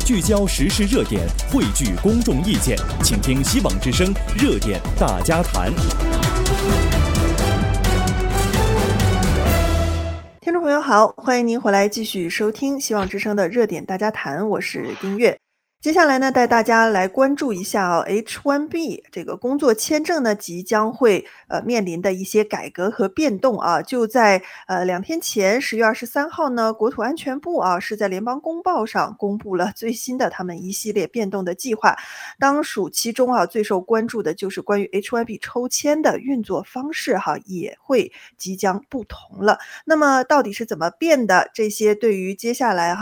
聚焦时事热点，汇聚公众意见，请听希望之声热点大家谈。 听众朋友好，欢迎您回来继续收听希望之声的热点大家谈，我是丁月。接下来呢，带大家来关注一下H1B 这个工作签证呢，即将会面临的一些改革和变动啊。就在2天前，10月23号呢，国土安全部是在联邦公报上公布了最新的他们一系列变动的计划。当属其中最受关注的就是关于 H1B 抽签的运作方式也会即将不同了。那么到底是怎么变的？这些对于接下来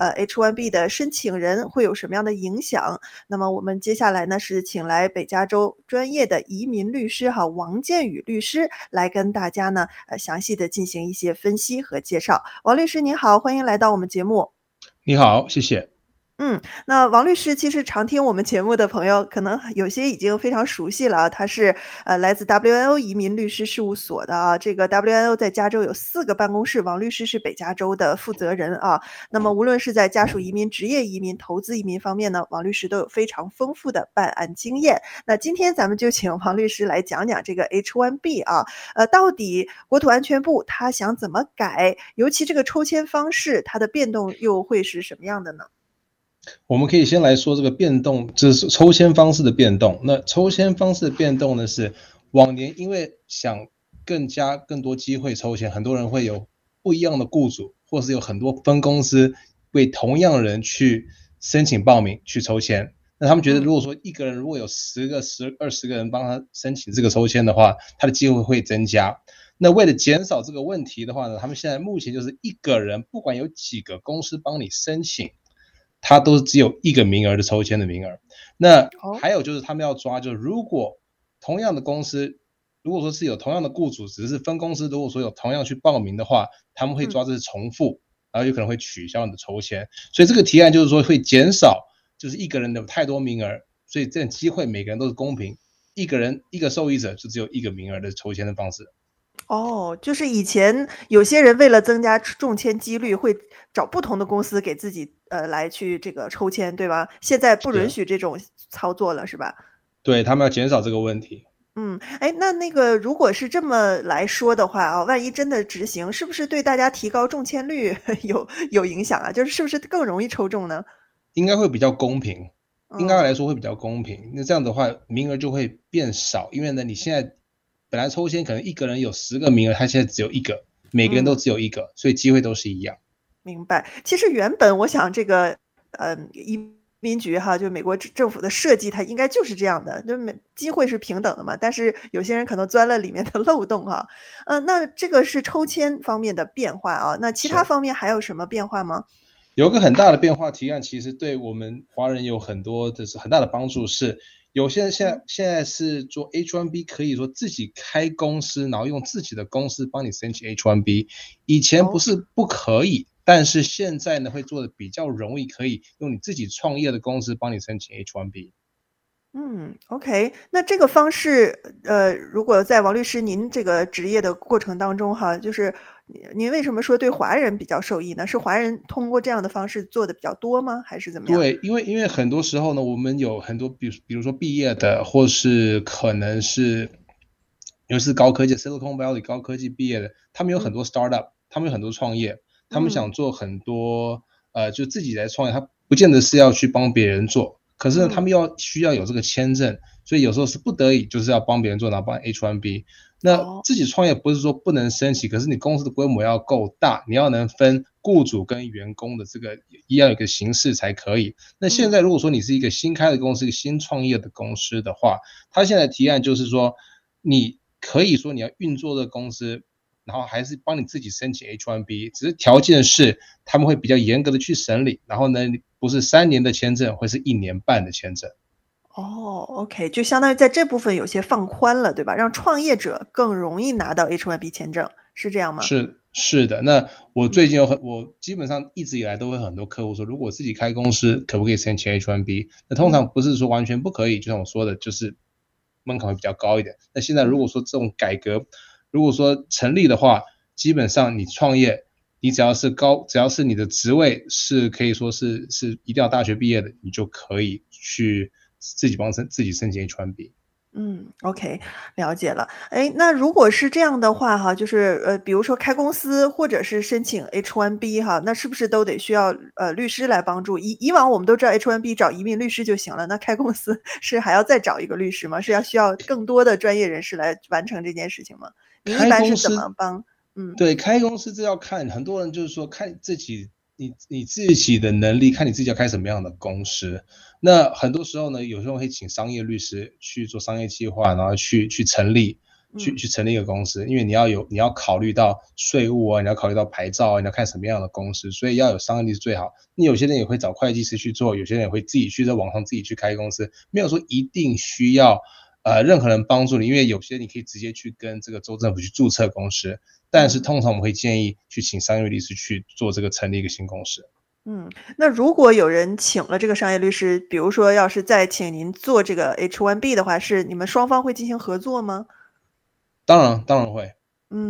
H1B 的申请人会有什么样的影响？那么我们接下来呢是请来北加州专业的移民律师王建宇律师来跟大家呢详细的进行一些分析和介绍。王律师您好，欢迎来到我们节目。 你好，谢谢。 那王律师其实常听我们节目的朋友可能有些已经非常熟悉了他是来自 WNO 移民律师事务所的这个 WNO 在加州有4个办公室，王律师是北加州的负责人那么无论是在家属移民、职业移民、投资移民方面呢，王律师都有非常丰富的办案经验。那今天咱们就请王律师来讲讲这个 H1B 到底国土安全部他想怎么改，尤其这个抽签方式它的变动又会是什么样的呢？ 我们可以先来说这个变动，这是抽签方式的变动。那抽签方式的变动呢，是往年因为想更多机会抽签，很多人会有不一样的雇主，或是有很多分公司为同样人去申请报名去抽签。那他们觉得如果说一个人如果有10个、20个人帮他申请这个抽签的话，他的机会会增加。那为了减少这个问题的话呢，他们现在目前就是一个人不管有几个公司帮你申请，它都只有1个名额的抽签的名额。那还有就是他们要抓，就是如果同样的公司，如果说是有同样的雇主，只是分公司如果说有同样去报名的话，他们会抓这是重复，然后有可能会取消你的抽签。所以这个提案就是说会减少，就是一个人有太多名额，所以这种机会每个人都是公平，一个受益者就只有1个名额的抽签的方式。 就是以前有些人为了增加中签几率，会找不同的公司给自己来去这个抽签，对吧？现在不允许这种操作了，是吧？ 对，他们要减少这个问题。 那个如果是这么来说的话万一真的执行，是不是对大家提高中签率有影响啊？就是是不是更容易抽中呢？ 应该会比较公平，应该来说会比较公平。那这样的话，名额就会变少，因为呢，你现在本来抽签可能一个人有10个名额，他现在只有1个，每个人都只有1个，所以机会都是一样。 明白。其实原本我想这个移民局就美国政府的设计，它应该就是这样的，就机会是平等的嘛。但是有些人可能钻了里面的漏洞那这个是抽签方面的变化那其他方面还有什么变化吗？ 有个很大的变化提案，其实对我们华人有很多的很大的帮助，是有些人现在是做 H1B 可以说自己开公司，然后用自己的公司帮你申请 H1B。 以前不是不可以，但是现在呢会做的比较容易，可以用你自己创业的公司帮你申请 H1B。 OK， 那这个方式如果在王律师您这个职业的过程当中就是您为什么说对华人比较受益呢？是华人通过这样的方式做的比较多吗？还是怎么样？ 对，因为很多时候呢，我们有很多比如说毕业的，或是可能是尤其是高科技 Silicon Valley 高科技毕业的，他们有很多 startup，他们有很多创业，他们想做很多就自己来创业，他不见得是要去帮别人做，可是呢他们需要有这个签证，所以有时候是不得已就是要帮别人做，然后帮 H1B。 那自己创业不是说不能申请，可是你公司的规模要够大，你要能分雇主跟员工的这个要有一个形式才可以。那现在如果说你是一个新开的公司，一个新创业的公司的话，他现在提案就是说你可以说你要运作的公司，然后还是帮你自己申请 H1B， 只是条件是他们会比较严格的去审理，然后呢不是3年的签证，会是1年半的签证。 OK， 就相当于在这部分有些放宽了，对吧？让创业者更容易拿到 H1B 签证，是这样吗？ 是的。那我最近我基本上一直以来都会很多客户说，如果自己开公司可不可以申请 H1B？ 那通常不是说完全不可以，就像我说的，就是门槛会比较高一点。那现在如果说这种改革如果说成立的话，基本上你创业你只要是你的职位是可以说是一定要大学毕业的，你就可以去自己申请 H1B。 OK，了解了。哎，那如果是这样的话哈，就是比如说开公司或者是申请 H1B 哈，那是不是都得需要律师来帮助？以往我们都知道 H1B 找移民律师就行了，那开公司是还要再找一个律师吗？是需要更多的专业人士来完成这件事情吗？您一开般是怎公司么帮？ 对，开公司这要看很多人就是说看自己你自己的能力，看你自己要开什么样的公司。那很多时候呢，有时候会请商业律师去做商业计划，然后去成立成立一个公司，因为你要考虑到税务啊，你要考虑到牌照啊，你要看什么样的公司，所以要有商业律师最好。你有些人也会找会计师去做，有些人也会自己去在网上自己去开公司，没有说一定需要任何人帮助你，因为有些你可以直接去跟这个州政府去注册公司。但是通常我们会建议去请商业律师去做这个成立一个新公司。 那如果有人请了这个商业律师，比如说要是再请您做这个 H1B 的话，是你们双方会进行合作吗？ 当然会。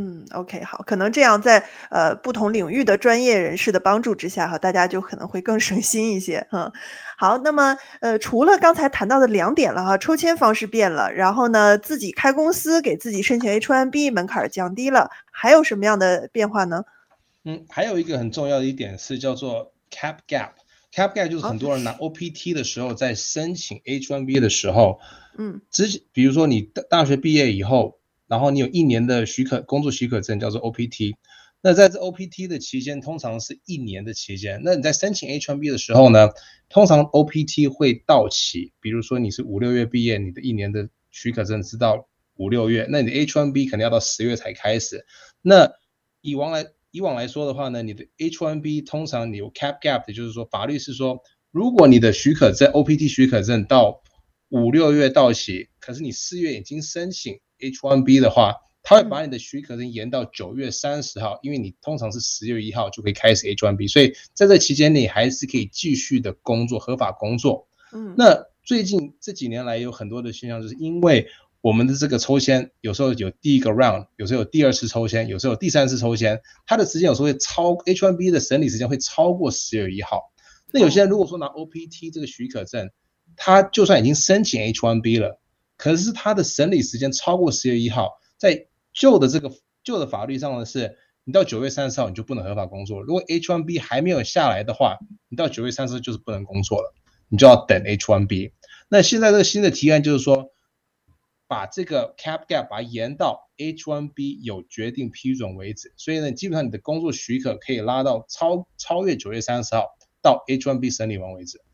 OK，好，可能这样在不同领域的专业人士的帮助之下哈，大家就可能会更省心一些。好，那么除了刚才谈到的2点了哈，抽签方式变了，然后呢，自己开公司给自己申请 H1B 门槛降低了，还有什么样的变化呢？ 还有一个很重要的一点是叫做 cap gap。cap gap 就是很多人拿 OPT 的时候，在申请 H1B 的时候，比如说你大学毕业以后。然后你有1年的工作许可证叫做 OPT， 那在这 OPT 的期间通常是1年的期间，那你在申请 H1B 的时候呢，通常 OPT 会到期，比如说你是5、6月毕业，你的1年的许可证是到5、6月，那你的 H1B 可能要到10月才开始。那以往来说的话呢，你的 H1B 通常你有 cap gap， 也就是说法律是说，如果你的许可证 OPT 许可证到5、6月到期，可是你4月已经申请H1B 的话，他会把你的许可证延到9月30号，因为你通常是10月1号就可以开始 H1B， 所以在这期间内还是可以继续的工作，合法工作。那最近这几年来有很多的现象，就是因为我们的这个抽签有时候有第一个 round， 有时候有第2次抽签，有时候有第3次抽签，它的时间有时候会H1B 的审理时间会超过10月1号。那有些人如果说拿 OPT 这个许可证，他就算已经申请 H1B 了，可是他的审理时间超过10月1号，在旧的法律上呢，是你到9月30号你就不能合法工作。如果 H1B 还没有下来的话，你到9月30号就是不能工作了，你就要等 H1B。那现在这个新的提案就是说，把这个 cap gap 把它延到 H1B 有决定批准为止，所以呢，基本上你的工作许可可以拉到超越9月30号到 H1B 审理完为止。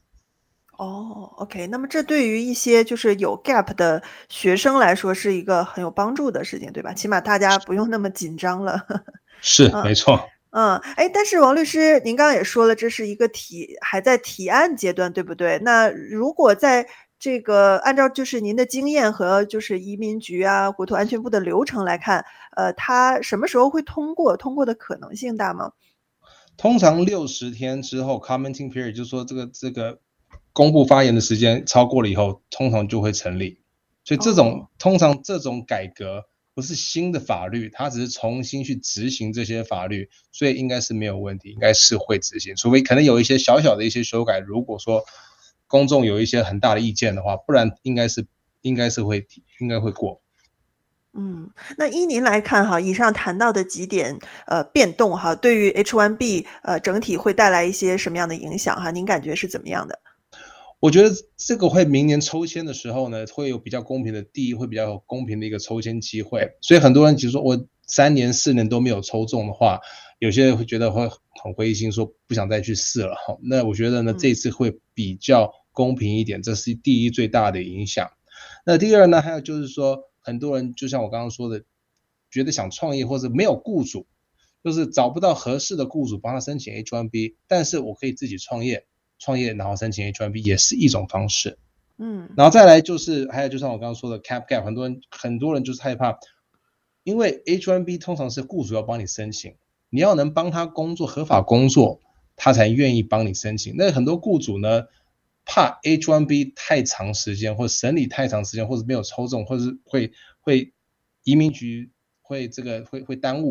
OK， 那么这对于一些就是有 gap 的学生来说是一个很有帮助的事情，对吧？起码大家不用那么紧张了。 是，没错。 但是王律师，您刚刚也说了，这是一个还在提案阶段，对不对？那如果在这个按照就是您的经验和就是移民局啊、国土安全部的流程来看，它什么时候会通过？通过的可能性大吗？ 通常60天之后 commenting period 就是说这个公布发言的时间超过了以后，通常就会成立。所以通常这种改革不是新的法律，它只是重新去执行这些法律，所以应该是没有问题，应该是会执行，除非可能有一些小小的一些修改，如果说公众有一些很大的意见的话，不然应该会过。 那依您来看哈，以上谈到的几点变动哈，对于 H1B 整体会带来一些什么样的影响哈？您感觉是怎么样的？ 我觉得这个会明年抽签的时候呢，会有比较公平的会比较有公平的一个抽签机会。所以很多人其实说我3年4年都没有抽中的话，有些人会觉得会很灰心，说不想再去试了。那我觉得呢，这次会比较公平一点，这是第一最大的影响。那第二呢，还有就是说，很多人就像我刚刚说的，觉得想创业或者没有雇主，就是找不到合适的雇主帮他申请 H1B， 但是我可以自己创业然后申请 H1B 也是一种方式。然后再来就是还有就像我刚刚说的 cap gap， 很多人就是害怕，因为 H1B 通常是雇主要帮你申请，你要能帮他工作合法工作，他才愿意帮你申请。那很多雇主呢，怕 H1B 太长时间，或者审理太长时间，或者没有抽中，或者是会移民局会耽误，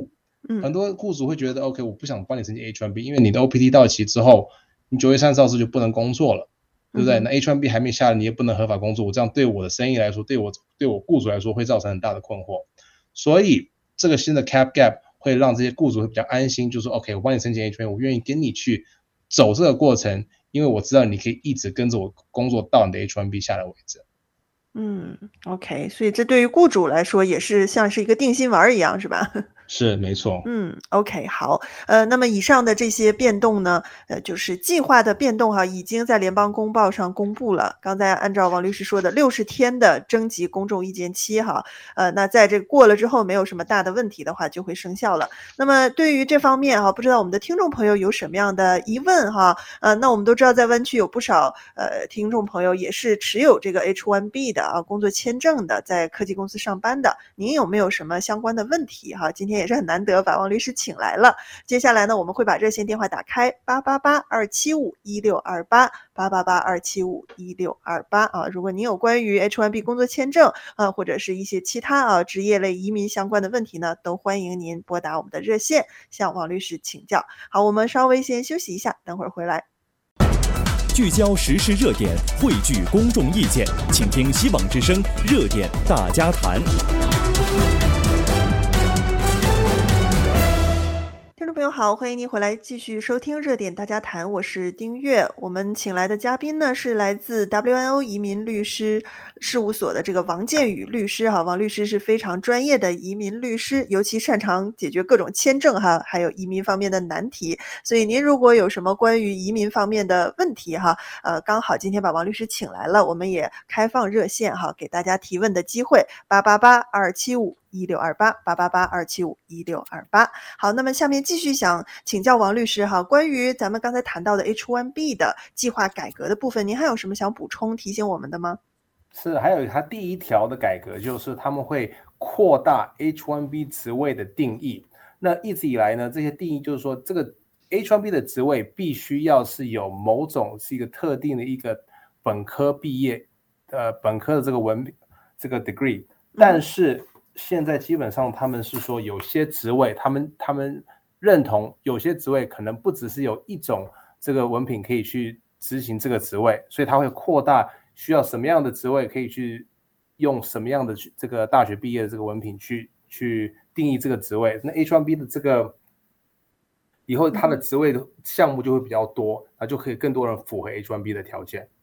很多雇主会觉得 OK， 我不想帮你申请 H1B， 因为你的 OPT 到期之后，你9月30号就不能工作了，对不对？那 H1B 还没下来，你也不能合法工作，这样对我的生意来说，对我雇主来说会造成很大的困惑。所以这个新的 Cap Gap 会让这些雇主会比较安心，就是说 OK， 我帮你申请 H1B， 我愿意跟你去走这个过程，因为我知道你可以一直跟着我工作到你的 H1B 下来为止。 OK， 所以这对于雇主来说也是像是一个定心丸一样，是吧？ 是，没错。 OK， 好。那么以上的这些变动呢，就是计划的变动哈，已经在联邦公报上公布了。刚才按照王律师说的60天的征集公众意见期哈，那在这过了之后没有什么大的问题的话，就会生效了。那么对于这方面哈，不知道我们的听众朋友有什么样的疑问哈？那我们都知道在湾区有不少听众朋友也是持有这个 H1B 的工作签证的，在科技公司上班的。您有没有什么相关的问题哈？今天也是很难得把王律师请来了。接下来呢，我们会把热线电话打开888-275-1628 888-275-1628如果您有关于 H1B 工作签证或者是一些其他职业类移民相关的问题呢，都欢迎您拨打我们的热线向王律师请教。好，我们稍微先休息一下，等会儿回来。 聚焦时事热点，汇聚公众意见，请听希望之声热点大家谈。 听众朋友好，欢迎您回来继续收听热点大家谈，我是丁月。我们请来的嘉宾呢是来自 WNO 移民律师事务所的这个王建宇律师哈。王律师是非常专业的移民律师，尤其擅长解决各种签证哈，还有移民方面的难题。所以您如果有什么关于移民方面的问题哈，刚好今天把王律师请来了，我们也开放热线哈，给大家提问的机会，888-275-1628 888-275-1628。好，那么下面继续想请教王律师哈，关于咱们刚才谈到的 H1B 的计划改革的部分，您还有什么想补充提醒我们的吗？ 是，还有它第一条的改革就是他们会扩大 H1B 职位的定义。那一直以来呢，这些定义就是说，这个 H1B 的职位必须要是有某种是一个特定的一个本科毕业，本科的这个 degree， 但是现在基本上他们是说有些职位，他们认同有些职位可能不只是有一种这个文凭可以去执行这个职位，所以他会扩大需要什么样的职位可以去用什么样的这个大学毕业的这个文凭去定义这个职位。那 H1B 的这个以后他的职位的项目就会比较多，那就可以更多人符合 H1B 的条件。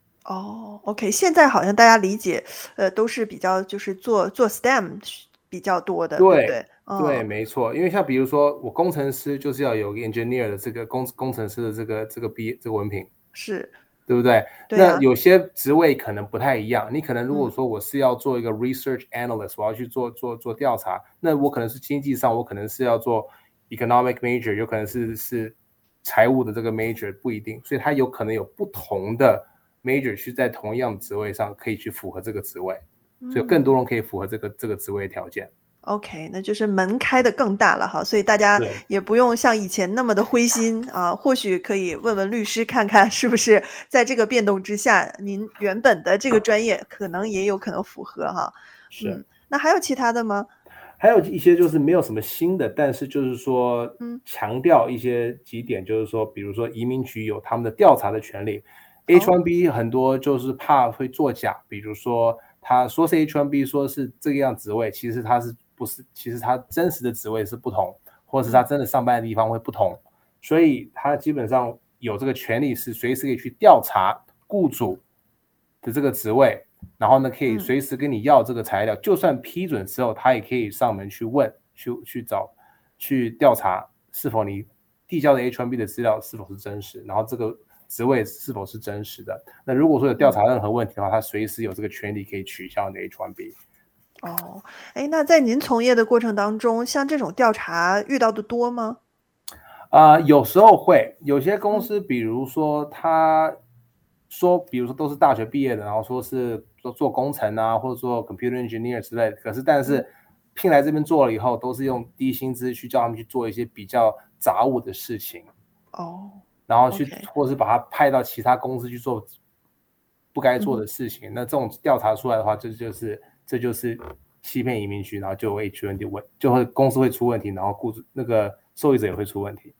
OK， 现在好像大家理解都是比较就是做 STEM 比较多的，对不对？ 对，没错。因为像比如说我工程师就是要有 engineer 的这个工程师的这个毕业这个文凭， 是， 对不对？ 对啊， 那有些职位可能不太一样，你可能如果说我是要做一个 research analyst，我要去做调查，那我可能是经济上，我可能是要做 economic major， 有可能是财务的这个 major， 不一定，所以它有可能有不同的 major 去在同样的职位上可以去符合这个职位，所以更多人可以符合这个职位的条件。 OK， 那就是门开的更大了哈，所以大家也不用像以前那么的灰心啊，或许可以问问律师看看是不是在这个变动之下，您原本的这个专业可能也有可能符合哈。 是， 那还有其他的吗？ 还有一些就是没有什么新的，但是就是说强调一些几点，就是说比如说移民局有他们的调查的权利。H1B 很多就是怕会作假，比如说他说是 H1B， 说是这个样职位，其实他是不是？其实他真实的职位是不同，或者是他真的上班的地方会不同，所以他基本上有这个权利是随时可以去调查雇主的这个职位，然后呢可以随时跟你要这个材料，就算批准之后，他也可以上门去问，去调查是否你递交的 H1B 的资料是否是真实，然后这个职位是否是真实的。那如果说有调查任何问题的话，他随时有这个权利可以取消你的 H1B。 那在您从业的过程当中，像这种调查遇到的多吗？ 有时候会，有些公司比如说他说比如说都是大学毕业的，然后说是做工程啊，或者做 computer engineer 之类的，但是聘来这边做了以后，都是用低薪资去叫他们去做一些比较杂务的事情。然后或是把他派到其他公司去做不该做的事情，那这种调查出来的话，这就是欺骗移民局，然后就有 H1B 就会公司会出问题，然后那个受益者也会出问题。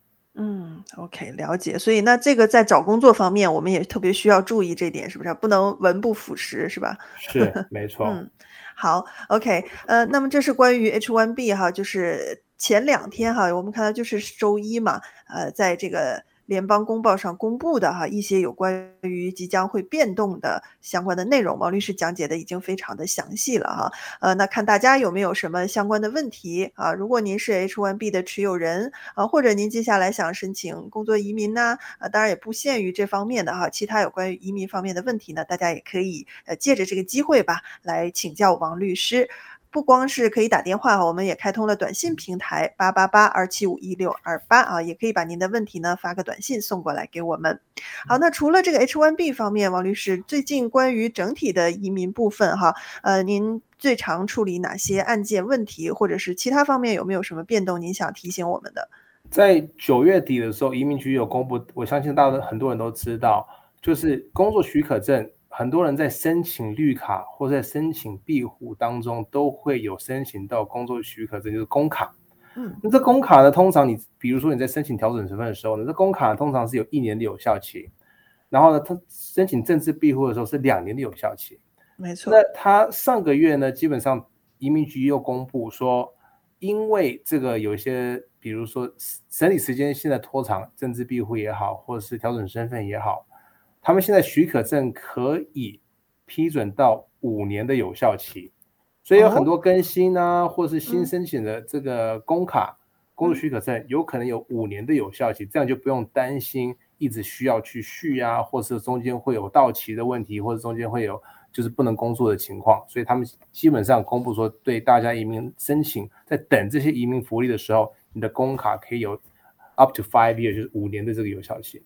OK， 了解。所以那这个在找工作方面，我们也特别需要注意这点，是不是？不能文不符实，是吧？ 是，没错。 好 ，OK，那么这是关于 H1B 哈，就是前2天哈，我们看到就是周一嘛，在这个联邦公报上公布的哈一些有关于即将会变动的相关的内容，王律师讲解的已经非常的详细了哈。那看大家有没有什么相关的问题啊？如果您是 H1B 的持有人啊，或者您接下来想申请工作移民呢，当然也不限于这方面的哈，其他有关于移民方面的问题呢，大家也可以借着这个机会吧，来请教王律师。不光是可以打电话，我们也开通了短信平台888-275-1628啊，也可以把您的问题呢发个短信送过来给我们。好，那除了这个 H1B 方面，王律师最近关于整体的移民部分哈，您最常处理哪些案件问题，或者是其他方面有没有什么变动您想提醒我们的？ 在9月底的时候，移民局有公布，我相信很多人都知道，就是工作许可证。很多人在申请绿卡或在申请庇护当中都会有申请到工作许可证，就是公卡。那这公卡呢，通常比如说你在申请调整身份的时候呢，这公卡通常是有1年的有效期，然后呢，他申请政治庇护的时候是2年的有效期。 没错。 那他上个月呢，基本上移民局又公布说，因为这个有一些，比如说审理时间现在拖长，政治庇护也好，或者是调整身份也好。他们现在许可证可以批准到5年的有效期，所以有很多更新啊，或是新申请的这个工作许可证有可能有5年的有效期，这样就不用担心一直需要去续啊，或是中间会有到期的问题，或者中间会有就是不能工作的情况，所以他们基本上公布说，对大家移民申请在等这些移民福利的时候，你的工卡可以有 up to 5 years， 就是5年的这个有效期。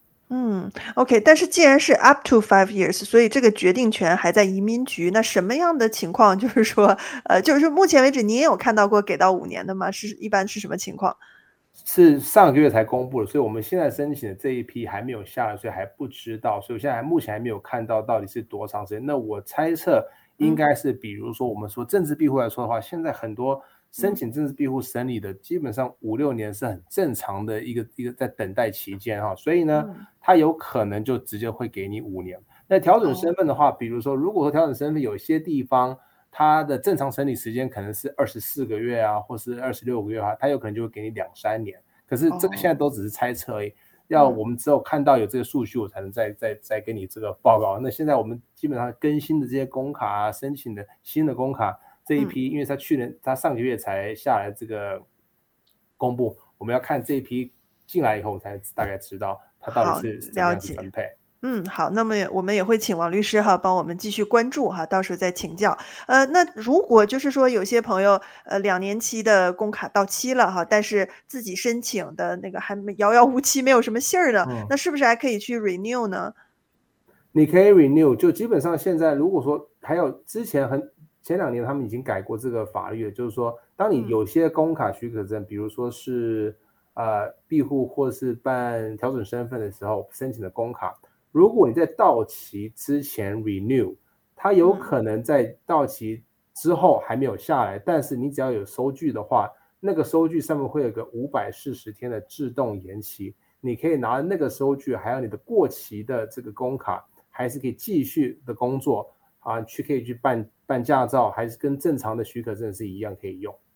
OK， 但是既然是 up to 5 years， 所以这个决定权还在移民局。那什么样的情况，就是说，就是目前为止您也有看到过给到5年的吗？一般是什么情况？ 是上个月才公布的，所以我们现在申请的这一批还没有下来，所以还不知道，所以我现在目前还没有看到到底是多长时间。那我猜测应该是，比如说我们说政治庇护来说的话，现在很多申请政治庇护审理的基本上5-6年是很正常的一个在等待期间哈，所以呢，它有可能就直接会给你5年。那调整身份的话，比如说如果说调整身份有些地方它的正常审理时间可能是24个月啊，或是26个月啊，它有可能就会给你2-3年。可是这个现在都只是猜测而已，要我们只有看到有这个数据，我才能再给你这个报告。那现在我们基本上更新的这些工卡啊，申请的新的工卡。这一批，因为他上个月才下来这个公布，我们要看这一批进来以后，才大概知道他到底是怎么样子分配。 好，那么我们也会请王律师哈帮我们继续关注哈，到时候再请教。那如果就是说有些朋友2年期的工卡到期了哈，但是自己申请的那个还遥遥无期，没有什么信儿呢，那是不是还可以去 renew 呢？ 你可以 renew， 就基本上现在如果说还有前2年他们已经改过这个法律了，就是说当你有些工卡许可证，比如说是庇护或是办调整身份的时候申请的工卡，如果你在到期之前 renew， 它有可能在到期之后还没有下来，但是你只要有收据的话，那个收据上面会有个540天的自动延期，你可以拿那个收据还有你的过期的这个工卡，还是可以继续的工作啊，可以去办驾照，还是跟正常的许可证是一样可以用。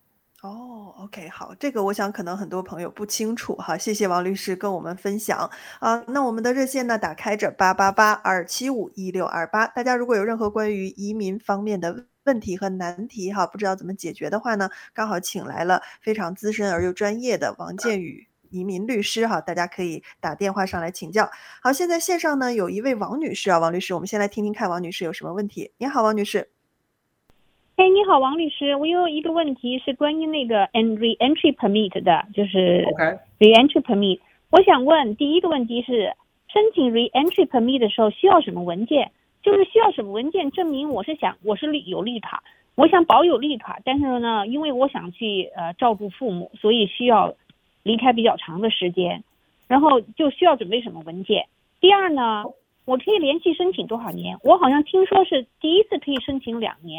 OK， 好，这个我想可能很多朋友不清楚哈，谢谢王律师跟我们分享啊。那我们的热线呢打开着888-275-1628，大家如果有任何关于移民方面的问题和难题哈，不知道怎么解决的话呢，刚好请来了非常资深而又专业的王建宇移民律师哈，大家可以打电话上来请教。好，现在线上呢有一位王女士啊，王律师，我们先来听听看王女士有什么问题。你好，王女士。 你好，王律师，我有一个问题是关于那个 re-entry permit 的，就是 re-entry permit。我想问，第一个问题是，申请 re-entry permit 的时候需要什么文件？就是需要什么文件证明我是有绿卡，我想保有绿卡，但是呢，因为我想去照顾父母，所以需要离开比较长的时间，然后就需要准备什么文件？第二呢，我可以连续申请多少年？我好像听说是第一次可以申请2年。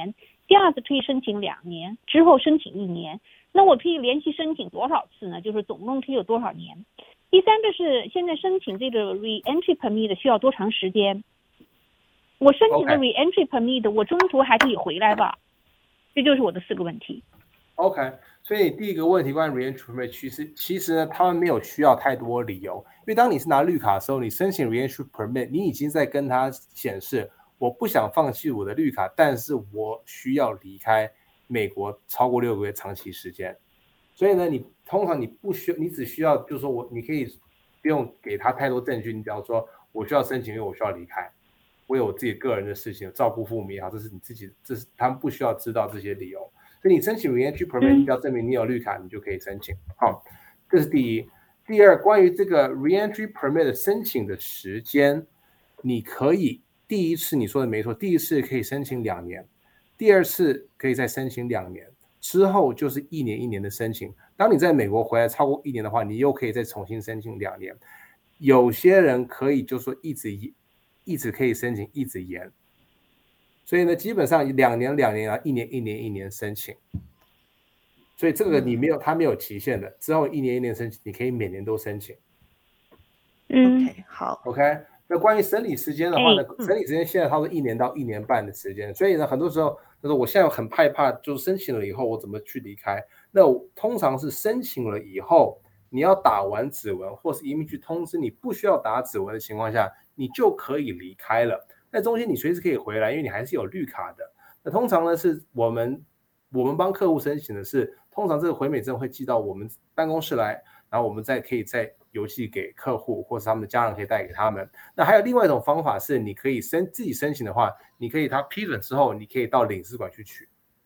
第二次可以申请2年，之后申请1年。那我可以连续申请多少次呢？就是总共可以有多少年？第三个是现在申请这个 re-entry permit 需要多长时间？我申请的 re-entry permit 我中途还可以回来吧？这就是我的4个问题。 OK， 所以第一个问题关于 re-entry permit， 其实呢，他们没有需要太多理由，因为当你是拿绿卡的时候，你申请 re-entry permit， 你已经在跟他显示我不想放弃我的绿卡，但是我需要离开美国超过6个月长期时间。所以呢，你通常你不需要，你只需要就是说你可以不用给他太多证据，你只要说我需要申请，因为我需要离开，我有我自己个人的事情，照顾父母也好，这是你自己，他们不需要知道这些理由。所以你申请 re-entry permit， 你只要证明你有绿卡，你就可以申请。好，这是第一。第二，关于这个 re-entry permit 的申请的时间，你可以第一次你说的没错，第一次可以申请2年，第二次可以再申请2年，之后就是1年1年的申请。当你在美国回来超过1年的话，你又可以再重新申请2年。有些人可以就是说一直可以申请，一直延。所以呢，基本上2年2年啊，1年1年1年申请。所以这个你没有，它没有期限的。之后1年1年申请，你可以每年都申请。 OK， 好。 OK， 那关于审理时间的话呢，审理时间现在差不多1年到1年半的时间。所以呢，很多时候就是我现在很害怕，就是申请了以后我怎么去离开？那通常是申请了以后，你要打完指纹，或是移民局通知你不需要打指纹的情况下，你就可以离开了。在中间你随时可以回来，因为你还是有绿卡的。那通常呢是我们帮客户申请的是，通常这个回美证会寄到我们办公室来，然后我们可以再邮寄给客户，或是他们的家人可以带给他们。那还有另外一种方法是，你可以自己申请的话，你可以他批准之后，你可以到领事馆去取。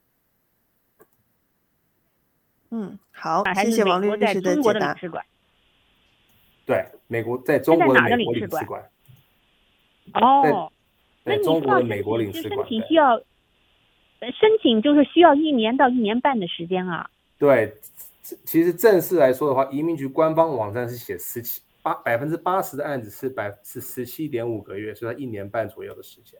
好，谢谢王律师的解答。 对，美国在中国的美国领事馆。 哦。 在中国的美国领事馆， 申请就是需要1年到1年半的时间啊。 对，其实正式来说的话，移民局官方网站是写80%的案子是17.5个月，所以它1年半左右的时间。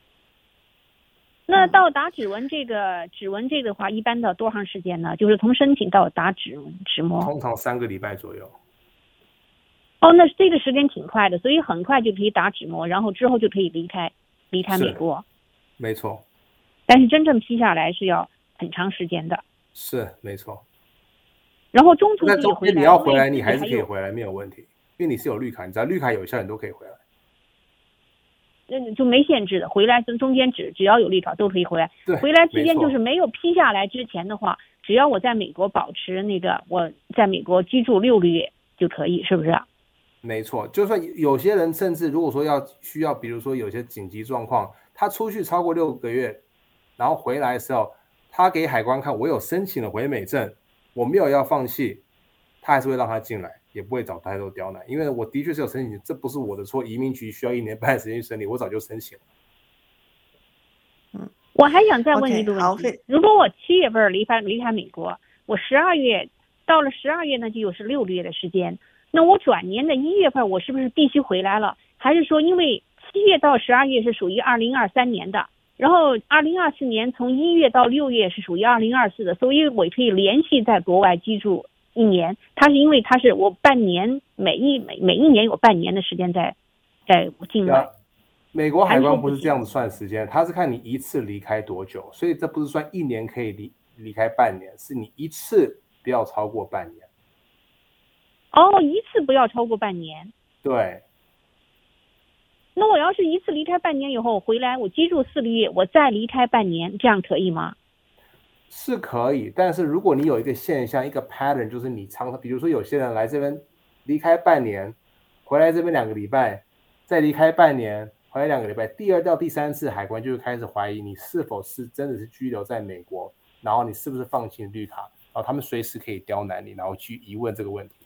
那到打指纹这个的话，一般到多长时间呢？就是从申请到打指模， 通常3个礼拜左右。 哦，那这个时间挺快的，所以很快就可以打指模，然后之后就可以离开美国。 没错。 但是真正批下来是要很长时间的。 是，没错。 然后中途可以回来， 你要回来，你还是可以回来，没有问题，因为你是有绿卡，你只要绿卡有效，你都可以回来。 就没限制的，回来中间只要有绿卡都可以回来。回来期间就是没有批下来之前的话，只要我在美国保持我在美国居住6个月就可以，是不是啊？ 没错，就算有些人甚至如果说需要，比如说有些紧急状况，他出去超过6个月，然后回来的时候，他给海关看我有申请了回美证，我没有要放弃，他还是会让他进来，也不会找太多刁难，因为我的确是有申请，这不是我的错，移民局需要1年半的时间去审理，我早就申请了。 我还想再问一个问题，如果我7月份离开美国，我到了12月呢，就有6个月的时间。那我转年的1月份，我是不是必须回来了？还是说，因为7月到12月是属于2023年的，然后2024年从1月到6月是属于2024的，所以我可以连续在国外居住1年。它是因为它是我半年，每一年有半年的时间在境外。 美国海关不是这样子算时间，它是看你一次离开多久，所以这不是算1年可以离开半年，是你一次不要超过半年。 哦，一次不要超过半年。 对。 那我要是一次离开半年以后回来，我居住4个月，我再离开半年，这样可以吗？ 是可以，但是如果你有一个现象，一个 pattern， 就是你比如说有些人来这边离开半年，回来这边2个礼拜，再离开半年，回来2个礼拜，第2到第3次海关就会开始怀疑你是否是真的是居留在美国，然后你是不是放弃绿卡，然后他们随时可以刁难你，然后去疑问这个问题。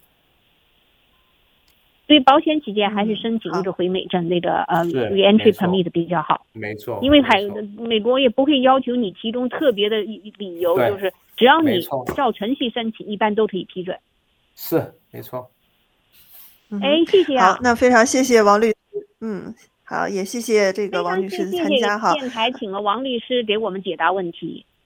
所以保险起见还是申请一个回美证re-entry permit 比较好。 没错。 因为美国也不会要求你提供特别的理由，就是只要你照程序申请，一般都可以批准。 是，没错。 谢谢啊。 好，那非常谢谢王律师。好，也谢谢这个王律师的参加哈。 电台请了王律师给我们解答问题。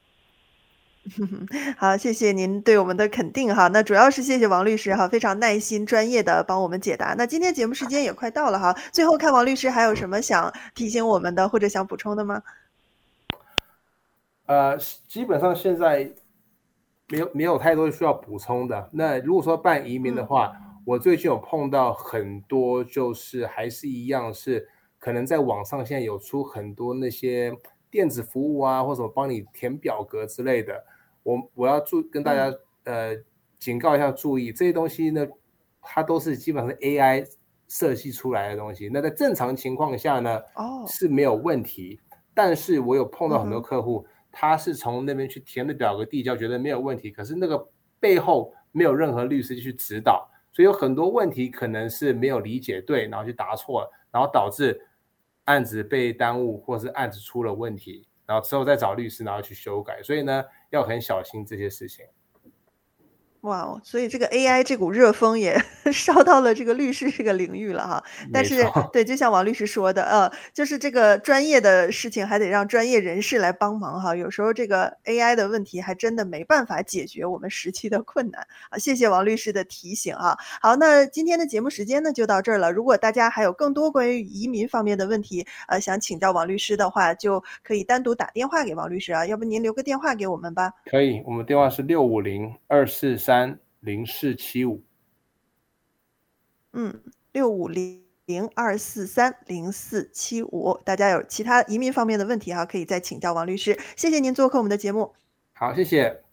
好，谢谢您对我们的肯定哈。那主要是谢谢王律师哈，非常耐心专业的帮我们解答。那今天节目时间也快到了哈，最后看王律师还有什么想提醒我们的或者想补充的吗？ 基本上现在没有太多需要补充的。那如果说办移民的话，我最近有碰到很多，就是还是一样是可能在网上现在有出很多那些电子服务啊，或者帮你填表格之类的。我要跟大家警告一下注意，这些东西呢，它都是基本上是 AI 设计出来的东西。那在正常情况下呢，是没有问题。但是我有碰到很多客户，他是从那边去填的表格递交，觉得没有问题，可是那个背后没有任何律师去指导，所以有很多问题可能是没有理解对，然后去答错了，然后导致案子被耽误，或是案子出了问题，然后之后再找律师然后去修改，所以呢要很小心这些事情。 哇哦，所以这个 AI 这股热风也烧到了这个律师这个领域了哈。但是对，就像王律师说的，就是这个专业的事情还得让专业人士来帮忙哈。有时候这个 AI 的问题还真的没办法解决我们实际的困难啊。谢谢王律师的提醒啊。好，那今天的节目时间呢就到这儿了。如果大家还有更多关于移民方面的问题，想请教王律师的话，就可以单独打电话给王律师啊。要不您留个电话给我们吧？ 可以，我们电话是650-243-0475。 650-243-0475。大家有其他移民方面的问题哈，可以再请教王律师。谢谢您做客我们的节目。 好，谢谢。